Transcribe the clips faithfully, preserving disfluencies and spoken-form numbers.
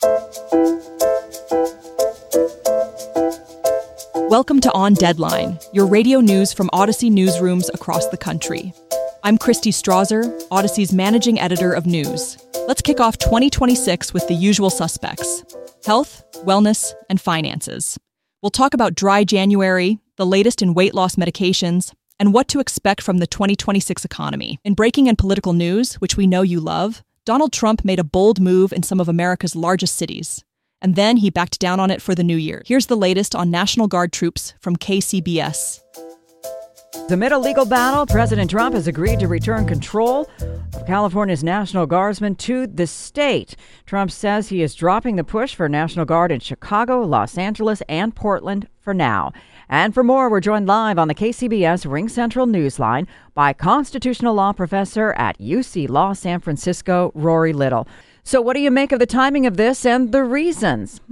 Welcome to On Deadline, your radio news from Odyssey newsrooms across the country. I'm Christy Strasser, Odyssey's managing editor of news. Let's kick off twenty twenty-six with the usual suspects: health, wellness, and finances. We'll talk about dry January, the latest in weight loss medications, and what to expect from the twenty twenty-six economy. In breaking and political news, which we know you love, Donald Trump made a bold move in some of America's largest cities. And then he backed down on it for the new year. Here's the latest on National Guard troops from K C B S. Amid a legal battle, President Trump has agreed to return control of California's National Guardsmen to the state. Trump says he is dropping the push for National Guard in Chicago, Los Angeles, and Portland for now. And for more, we're joined live on the K C B S Ring Central Newsline by constitutional law professor at U C Law San Francisco, Rory Little. So what do you make of the timing of this and the reasons?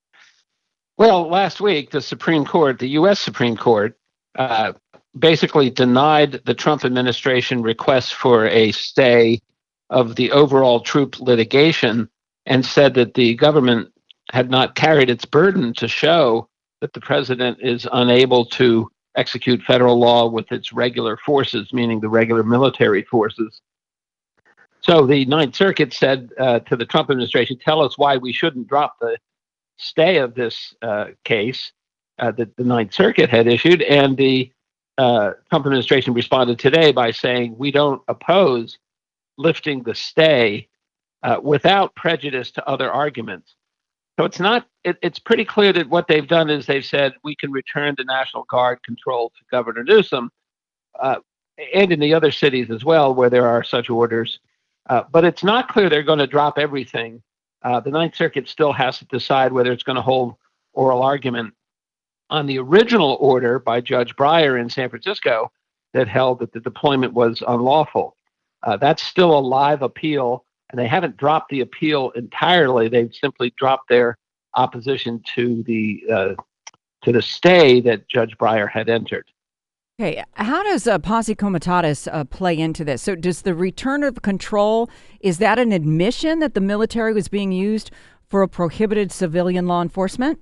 Well, last week, the Supreme Court, the U S Supreme Court, uh, basically denied the Trump administration request for a stay of the overall troop litigation and said that the government had not carried its burden to show that the president is unable to execute federal law with its regular forces, meaning the regular military forces. So the Ninth Circuit said uh, to the Trump administration, tell us why we shouldn't drop the stay of this uh, case uh, that the Ninth Circuit had issued. And the uh, Trump administration responded today by saying, we don't oppose lifting the stay uh, without prejudice to other arguments. So it's not, it, it's pretty clear that what they've done is they've said we can return the National Guard control to Governor Newsom uh, and in the other cities as well where there are such orders. Uh, but it's not clear they're going to drop everything. Uh, the Ninth Circuit still has to decide whether it's going to hold oral argument on the original order by Judge Breyer in San Francisco that held that the deployment was unlawful. Uh, that's still a live appeal, and they haven't dropped the appeal entirely. They've simply dropped their opposition to the uh, to the stay that Judge Breyer had entered. Okay, how does uh, posse comitatus uh, play into this? So does the return of control, is that an admission that the military was being used for a prohibited civilian law enforcement?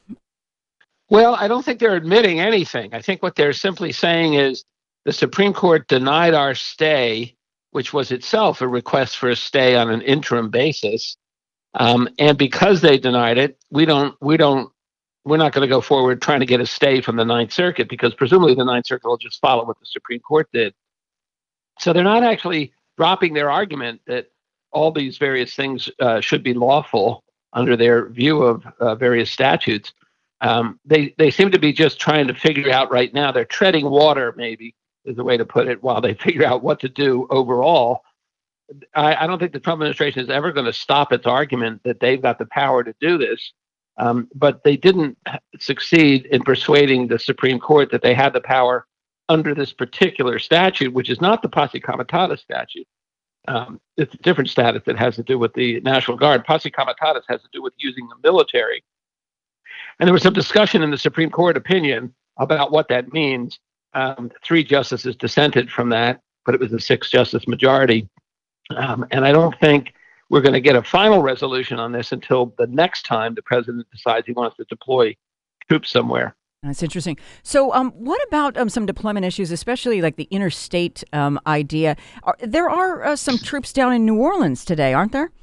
Well, I don't think they're admitting anything. I think what they're simply saying is the Supreme Court denied our stay, which was itself a request for a stay on an interim basis. Um, and because they denied it, we don't, we don't, we're not going to go forward trying to get a stay from the Ninth Circuit because presumably the Ninth Circuit will just follow what the Supreme Court did. So they're not actually dropping their argument that all these various things uh, should be lawful under their view of uh, various statutes. Um, they, they seem to be just trying to figure out right now, they're treading water, maybe is the way to put it, while they figure out what to do overall. I, I don't think the Trump administration is ever going to stop its argument that they've got the power to do this. Um, but they didn't succeed in persuading the Supreme Court that they had the power under this particular statute, which is not the posse comitatus statute. Um, it's a different statute that has to do with the National Guard. Posse comitatus has to do with using the military. And there was some discussion in the Supreme Court opinion about what that means. Um, three justices dissented from that, but it was a six-justice majority. Um, and I don't think we're going to get a final resolution on this until the next time the president decides he wants to deploy troops somewhere. That's interesting. So um, what about um, some deployment issues, especially like the interstate um, idea? Are, there are uh, some troops down in New Orleans today, aren't there?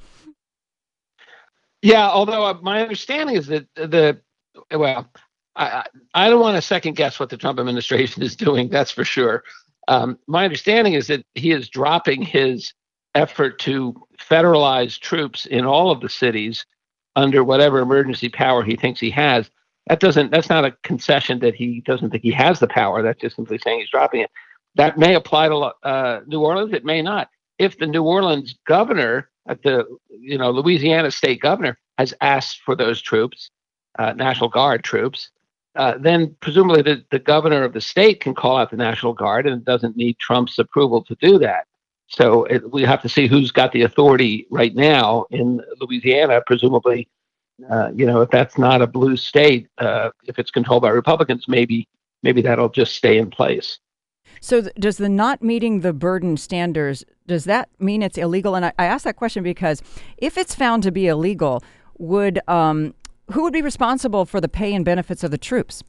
Yeah, although uh, my understanding is that the, well, I, I don't want to second guess what the Trump administration is doing, that's for sure. Um, my understanding is that he is dropping his effort to federalize troops in all of the cities under whatever emergency power he thinks he has. That doesn't, that's not a concession that he doesn't think he has the power. That's just simply saying he's dropping it. That may apply to uh, New Orleans. It may not. If the New Orleans governor, at the, you know, Louisiana state governor has asked for those troops, uh, National Guard troops, uh, then presumably the, the governor of the state can call out the National Guard and it doesn't need Trump's approval to do that. So it, we have to see who's got the authority right now in Louisiana. Presumably, uh, you know, if that's not a blue state, uh, if it's controlled by Republicans, maybe maybe that'll just stay in place. So th- does the not meeting the burden standards, does that mean it's illegal? And I, I ask that question because if it's found to be illegal, would um, who would be responsible for the pay and benefits of the troops?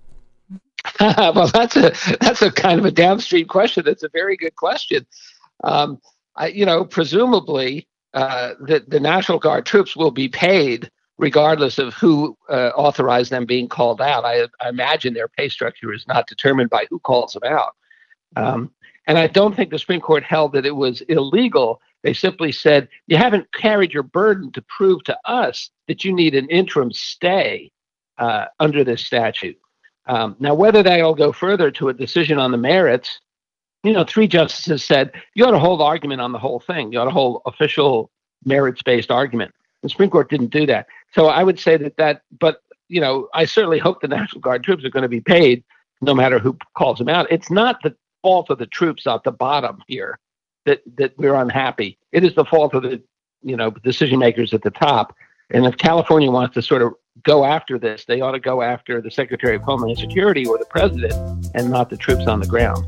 Well, that's a that's a kind of a downstream question. That's a very good question. Um, I, you know, presumably uh, the the National Guard troops will be paid regardless of who uh, authorized them being called out. I, I imagine their pay structure is not determined by who calls them out. Um, and I don't think the Supreme Court held that it was illegal. They simply said, you haven't carried your burden to prove to us that you need an interim stay uh, under this statute. Um, now, whether they'll go further to a decision on the merits, you know, three justices said, you ought to hold argument on the whole thing. You ought to hold official merits-based argument. The Supreme Court didn't do that. So I would say that that, but, you know, I certainly hope the National Guard troops are going to be paid no matter who calls them out. It's not the fault of the troops at the bottom here that, that we're unhappy. It is the fault of the, you know, decision makers at the top. And if California wants to sort of go after this, they ought to go after the Secretary of Homeland Security or the president and not the troops on the ground.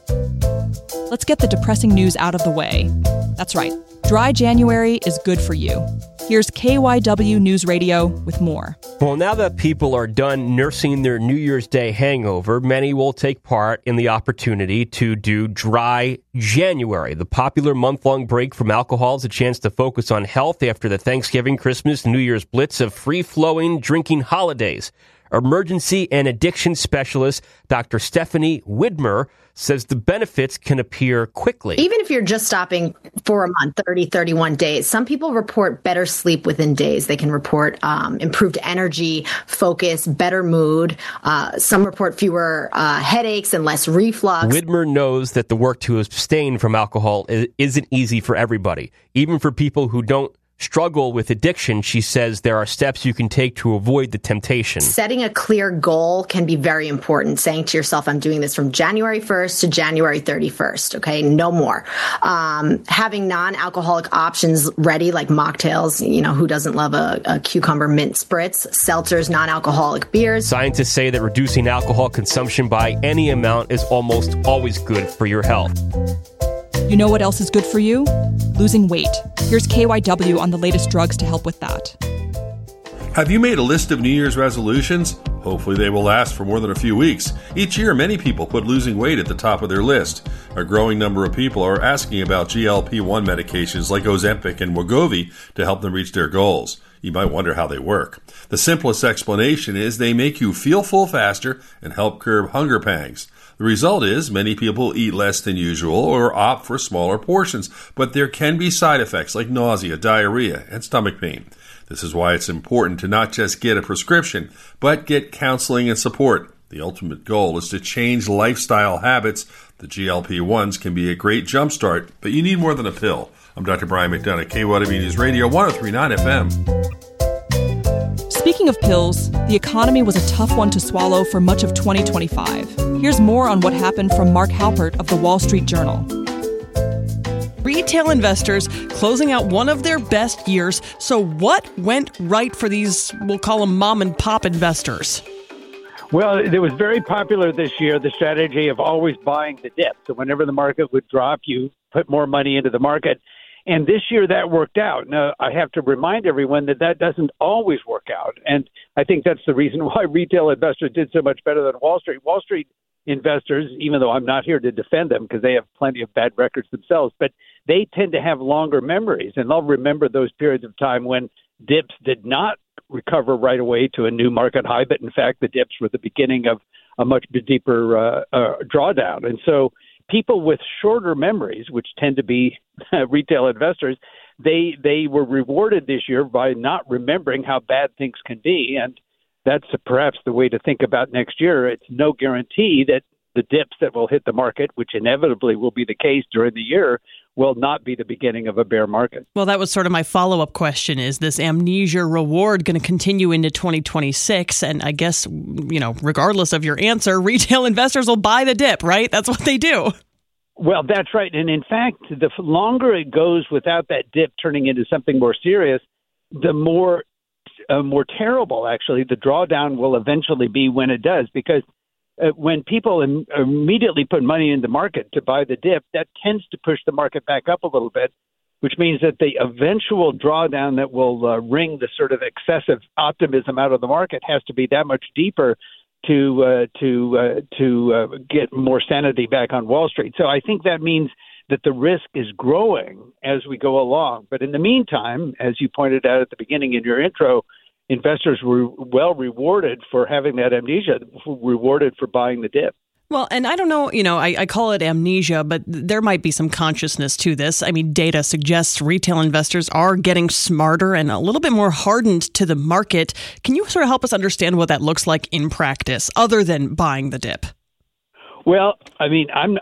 Let's get the depressing news out of the way. That's right. Dry January is good for you. Here's K Y W News Radio with more. Well, now that people are done nursing their New Year's Day hangover, many will take part in the opportunity to do Dry January. The popular month-long break from alcohol is a chance to focus on health after the Thanksgiving, Christmas, New Year's blitz of free-flowing drinking holidays. Emergency and addiction specialist Doctor Stephanie Widmer says the benefits can appear quickly. Even if you're just stopping for a month, thirty, thirty-one days, some people report better sleep within days. They can report um, improved energy, focus, better mood. Uh, some report fewer uh, headaches and less reflux. Widmer knows that the work to abstain from alcohol isn't easy for everybody. Even for people who don't struggle with addiction, she says there are steps you can take to avoid the temptation. Setting a clear goal can be very important. Saying to yourself, I'm doing this from January first to January thirty-first. Okay, no more. Um, having non-alcoholic options ready, like mocktails. You know, who doesn't love a, a cucumber mint spritz? Seltzers, non-alcoholic beers. Scientists say that reducing alcohol consumption by any amount is almost always good for your health. You know what else is good for you? Losing weight. Here's K Y W on the latest drugs to help with that. Have you made a list of New Year's resolutions? Hopefully they will last for more than a few weeks. Each year, many people put losing weight at the top of their list. A growing number of people are asking about G L P one medications like Ozempic and Wegovy to help them reach their goals. You might wonder how they work. The simplest explanation is they make you feel full faster and help curb hunger pangs. The result is many people eat less than usual or opt for smaller portions, but there can be side effects like nausea, diarrhea, and stomach pain. This is why it's important to not just get a prescription, but get counseling and support. The ultimate goal is to change lifestyle habits. The G L P ones can be a great jumpstart, but you need more than a pill. I'm Doctor Brian McDonough, K Y W News Radio, one oh three point nine F M. Speaking of pills, the economy was a tough one to swallow for much of twenty twenty-five. Here's more on what happened from Mark Halpert of the Wall Street Journal. Retail investors closing out one of their best years. So what went right for these, we'll call them mom and pop investors? Well, it was very popular this year, the strategy of always buying the dip. So whenever the market would drop, you put more money into the market. And this year that worked out. Now, I have to remind everyone that that doesn't always work out. And I think that's the reason why retail investors did so much better than Wall Street. Wall Street investors, even though I'm not here to defend them because they have plenty of bad records themselves, but they tend to have longer memories. And they'll remember those periods of time when dips did not recover right away to a new market high. But in fact, the dips were the beginning of a much deeper uh, uh, drawdown. And so people with shorter memories, which tend to be retail investors, they they were rewarded this year by not remembering how bad things can be. And that's perhaps the way to think about next year. It's no guarantee that the dips that will hit the market, which inevitably will be the case during the year, will not be the beginning of a bear market. Well, that was sort of my follow-up question. Is this amnesia reward going to continue into twenty twenty-six? And I guess, you know, regardless of your answer, retail investors will buy the dip, right? That's what they do. Well, that's right. And in fact, the longer it goes without that dip turning into something more serious, the more uh, more terrible, actually, the drawdown will eventually be when it does. Because uh, when people im- immediately put money in the market to buy the dip, that tends to push the market back up a little bit. which means that the eventual drawdown that will uh, wring the sort of excessive optimism out of the market has to be that much deeper to uh, to uh, to uh, get more sanity back on Wall Street. So I think that means that the risk is growing as we go along. But in the meantime, as you pointed out at the beginning in your intro, investors were well rewarded for having that amnesia, rewarded for buying the dip. Well, and I don't know, you know, I, I call it amnesia, but there might be some consciousness to this. I mean, data suggests retail investors are getting smarter and a little bit more hardened to the market. Can you sort of help us understand what that looks like in practice, other than buying the dip? Well, I mean, I'm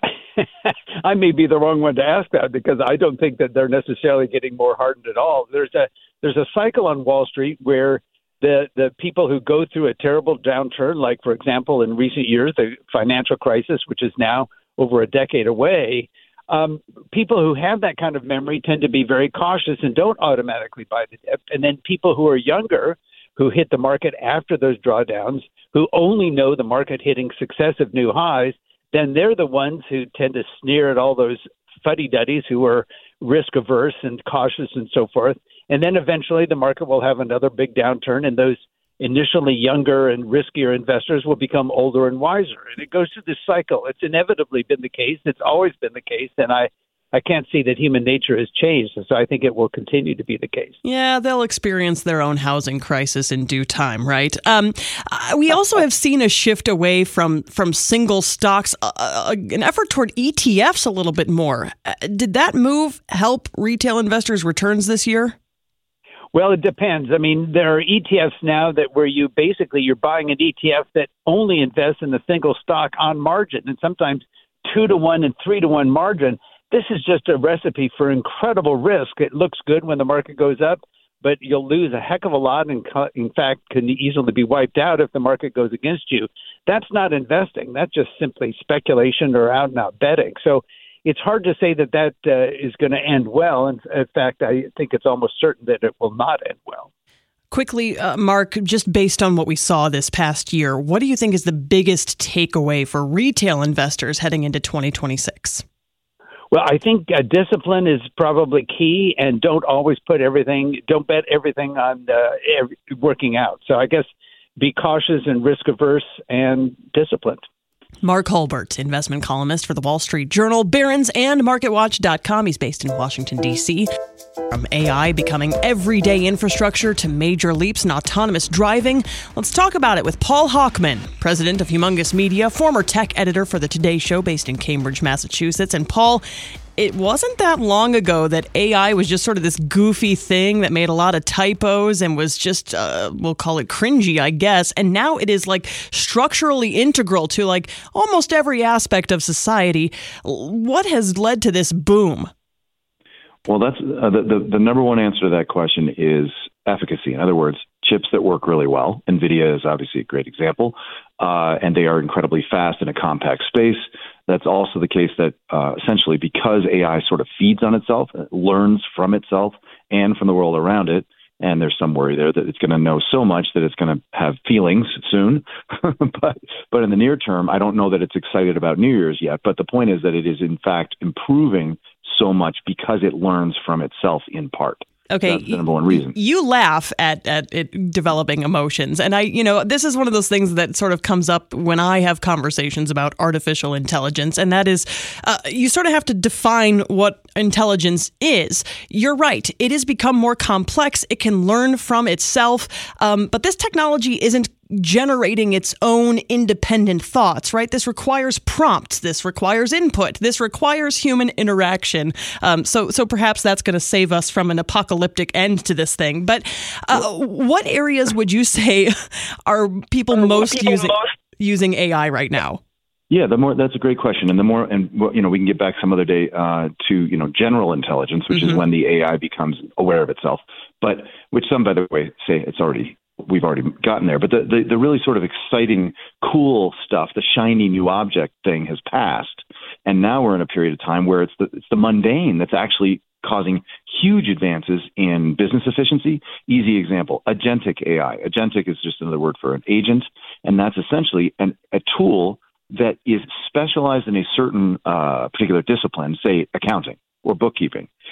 I may be the wrong one to ask that, because I don't think that they're necessarily getting more hardened at all. There's a there's a cycle on Wall Street where The the people who go through a terrible downturn, like, for example, in recent years, the financial crisis, which is now over a decade away, um, people who have that kind of memory tend to be very cautious and don't automatically buy the dip. And then people who are younger, who hit the market after those drawdowns, who only know the market hitting successive new highs, then they're the ones who tend to sneer at all those fuddy-duddies who are risk-averse and cautious and so forth. And then eventually the market will have another big downturn, and those initially younger and riskier investors will become older and wiser. And it goes through this cycle. It's inevitably been the case. It's always been the case. And I, I can't see that human nature has changed. And so I think it will continue to be the case. Yeah, they'll experience their own housing crisis in due time, right? Um, we also have seen a shift away from, from single stocks, uh, an effort toward E T Fs a little bit more. Uh, did that move help retail investors' returns this year? Well, it depends. I mean, there are E T Fs now that where you basically you're buying an E T F that only invests in the single stock on margin, and sometimes two to one and three to one margin. This is just a recipe for incredible risk. It looks good when the market goes up, but you'll lose a heck of a lot, and in fact can easily be wiped out if the market goes against you. That's not investing. That's just simply speculation or out and out betting. So it's hard to say that that uh, is going to end well. And in fact, I think it's almost certain that it will not end well. Quickly, uh, Mark, just based on what we saw this past year, what do you think is the biggest takeaway for retail investors heading into twenty twenty-six? Well, I think uh, discipline is probably key, and don't always put everything, don't bet everything on uh, every, working out. So I guess be cautious and risk averse and disciplined. Mark Hulbert, investment columnist for the Wall Street Journal, Barron's, and market watch dot com. He's based in Washington, D C. From A I becoming everyday infrastructure to major leaps in autonomous driving, let's talk about it with Paul Hochman, president of Humongous Media, former tech editor for The Today Show based in Cambridge, Massachusetts. And Paul, it wasn't that long ago that A I was just sort of this goofy thing that made a lot of typos and was just, uh, we'll call it cringy, I guess. And now it is like structurally integral to like almost every aspect of society. What has led to this boom? Well, that's uh, the, the the number one answer to that question is efficacy. In other words, chips that work really well. NVIDIA is obviously a great example, uh, and they are incredibly fast in a compact space. That's also the case that uh, essentially because A I sort of feeds on itself, it learns from itself and from the world around it, and there's some worry there that it's going to know so much that it's going to have feelings soon. but but in the near term, I don't know that it's excited about New Year's yet. But the point is that it is, in fact, improving so much because it learns from itself in part. Okay, that's the number one reason. You laugh at, at it developing emotions. And I, you know, this is one of those things that sort of comes up when I have conversations about artificial intelligence. And that is, uh, you sort of have to define what intelligence is. You're right. It has become more complex. It can learn from itself. Um, but this technology isn't generating its own independent thoughts, right? This requires prompts. This requires input. This requires human interaction. Um, so, so perhaps that's going to save us from an apocalyptic end to this thing. But uh, what areas would you say are people most people using most? using A I right now? Yeah, the more that's a great question, and the more, and you know, we can get back some other day uh, to you know general intelligence, which mm-hmm. is when the A I becomes aware of itself. But which some, by the way, say it's already. We've already gotten there. But the, the, the really sort of exciting, cool stuff, the shiny new object thing has passed. And now we're in a period of time where it's the, it's the mundane that's actually causing huge advances in business efficiency. Easy example, agentic A I. Agentic is just another word for an agent. And that's essentially an, a tool that is specialized in a certain uh, particular discipline, say accounting or bookkeeping.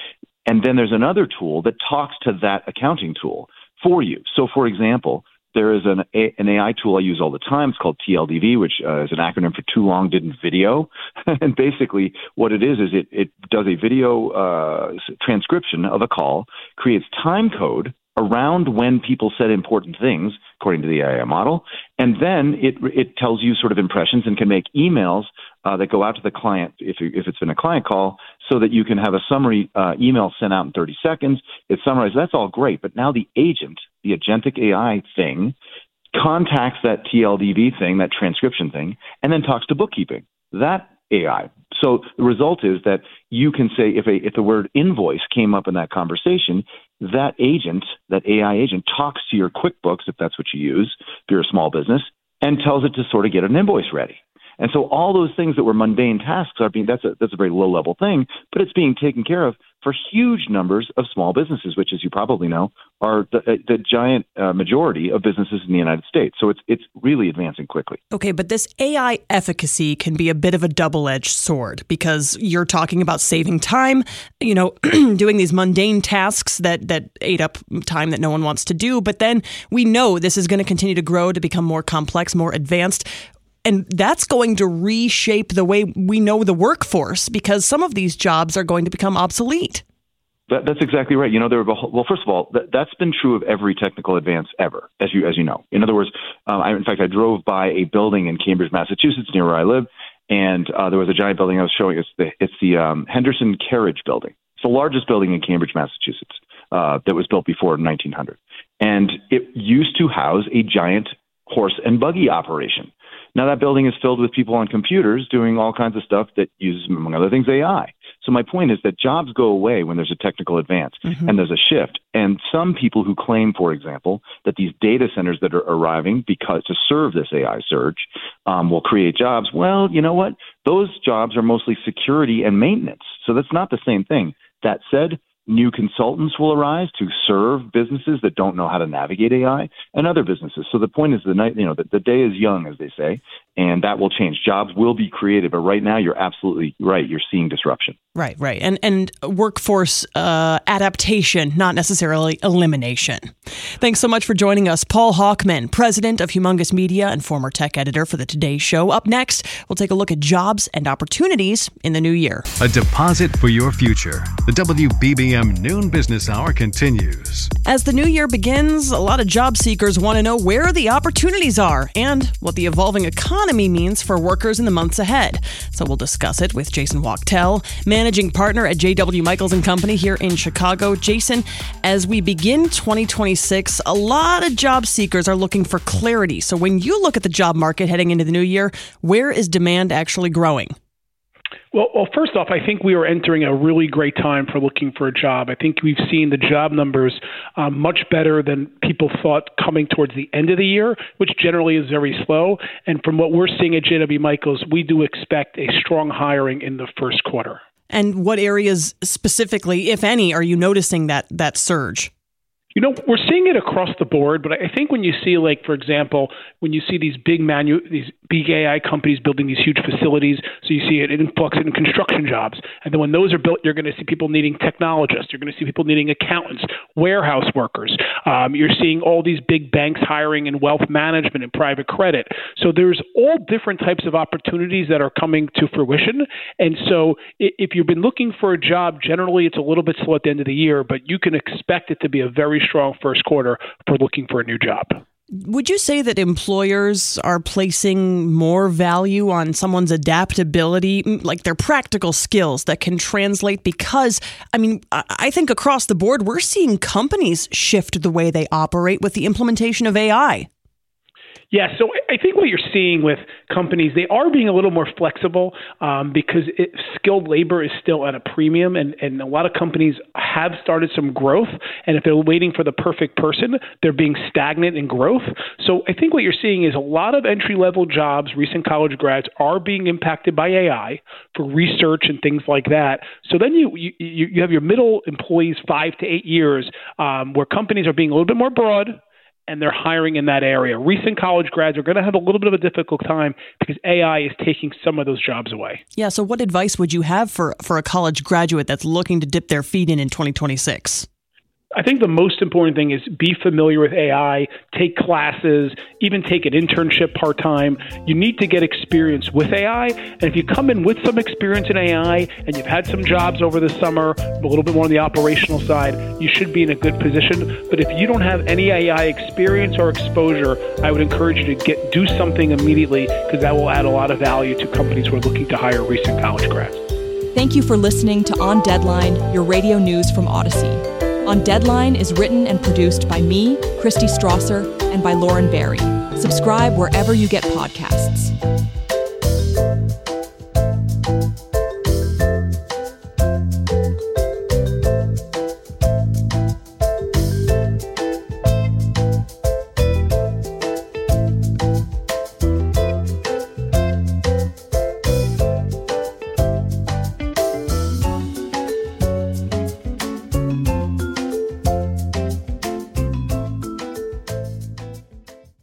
And then there's another tool that talks to that accounting tool for you. So, for example, there is an, a, an A I tool I use all the time. It's called T L D V, which uh, is an acronym for Too Long Didn't Video. And basically what it is is it, it does a video uh, transcription of a call, creates time code around when people said important things, according to the A I model, and then it it tells you sort of impressions and can make emails uh, that go out to the client if if it's been a client call, so that you can have a summary uh, email sent out in thirty seconds. It's summarized. That's all great, but now the agent, the agentic A I thing, contacts that T L D V thing, that transcription thing, and then talks to bookkeeping. That A I. So the result is that you can say if a if the word invoice came up in that conversation, that agent, that A I agent, talks to your QuickBooks, if that's what you use, if you're a small business, and tells it to sort of get an invoice ready. And so all those things that were mundane tasks are being, that's a, that's a very low level thing, but it's being taken care of for huge numbers of small businesses, which, as you probably know, are the, the giant uh, majority of businesses in the United States. So it's it's really advancing quickly. Okay, but this A I efficacy can be a bit of a double-edged sword because you're talking about saving time, you know, doing these mundane tasks that, that ate up time that no one wants to do. But then we know this is going to continue to grow to become more complex, more advanced. And that's going to reshape the way we know the workforce because some of these jobs are going to become obsolete. That, that's exactly right. You know, there were, well, first of all, that, that's been true of every technical advance ever, as you as you know. In other words, um, I, in fact, I drove by a building in Cambridge, Massachusetts, near where I live, and uh, there was a giant building I was showing. It's the it's the um, Henderson Carriage Building. It's the largest building in Cambridge, Massachusetts, uh, that was built before nineteen hundred, and it used to house a giant horse and buggy operation. Now that building is filled with people on computers doing all kinds of stuff that uses, among other things, A I. So my point is that jobs go away when there's a technical advance mm-hmm. and there's a shift. And some people who claim, for example, that these data centers that are arriving because to serve this A I surge um, will create jobs. Well, you know what? Those jobs are mostly security and maintenance. So that's not the same thing. That said, new consultants will arise to serve businesses that don't know how to navigate A I and other businesses. So the point is the night, you know, the, the day is young, as they say, and that will change. Jobs will be created, but right now you're absolutely right. You're seeing disruption. Right, right. And and workforce uh, adaptation, not necessarily elimination. Thanks so much for joining us. Paul Hawkman, president of Humongous Media and former tech editor for the Today Show. Up next, we'll take a look at jobs and opportunities in the new year. A deposit for your future. The W B B M Noon Business Hour continues. As the new year begins, a lot of job seekers want to know where the opportunities are and what the evolving economy means for workers in the months ahead. So we'll discuss it with Jason Wachtel, managing partner at J W Michaels and Company here in Chicago. Jason, as we begin twenty twenty-six, a lot of job seekers are looking for clarity. So when you look at the job market heading into the new year, where is demand actually growing? Well, well, first off, I think we are entering a really great time for looking for a job. I think we've seen the job numbers um, much better than people thought coming towards the end of the year, which generally is very slow. And from what we're seeing at J W Michaels, we do expect a strong hiring in the first quarter. And what areas specifically, if any, are you noticing that that surge? You know, we're seeing it across the board, but I think when you see, like, for example, when you see these big manu- these big A I companies building these huge facilities, so you see it influx in construction jobs. And then when those are built, you're going to see people needing technologists. You're going to see people needing accountants, warehouse workers. Um, you're seeing all these big banks hiring in wealth management and private credit. So there's all different types of opportunities that are coming to fruition. And so if you've been looking for a job, generally it's a little bit slow at the end of the year, but you can expect it to be a very strong first quarter for looking for a new job. Would you say that employers are placing more value on someone's adaptability, like their practical skills that can translate? Because, I mean, I think across the board, we're seeing companies shift the way they operate with the implementation of A I. Yeah, so I think what you're seeing with companies, they are being a little more flexible um, because it, skilled labor is still at a premium, and, and a lot of companies have started some growth. And if they're waiting for the perfect person, they're being stagnant in growth. So I think what you're seeing is a lot of entry-level jobs, recent college grads, are being impacted by A I for research and things like that. So then you you, you have your middle employees, five to eight years, um, where companies are being a little bit more broad, and they're hiring in that area. Recent college grads are going to have a little bit of a difficult time because A I is taking some of those jobs away. Yeah, so what advice would you have for, for a college graduate that's looking to dip their feet in in twenty twenty-six? I think the most important thing is be familiar with A I, take classes, even take an internship part-time. You need to get experience with A I. And if you come in with some experience in A I and you've had some jobs over the summer, a little bit more on the operational side, you should be in a good position. But if you don't have any A I experience or exposure, I would encourage you to get do something immediately because that will add a lot of value to companies who are looking to hire recent college grads. Thank you for listening to On Deadline, your radio news from Odyssey. On Deadline is written and produced by me, Christy Strasser, and by Lauren Barry. Subscribe wherever you get podcasts.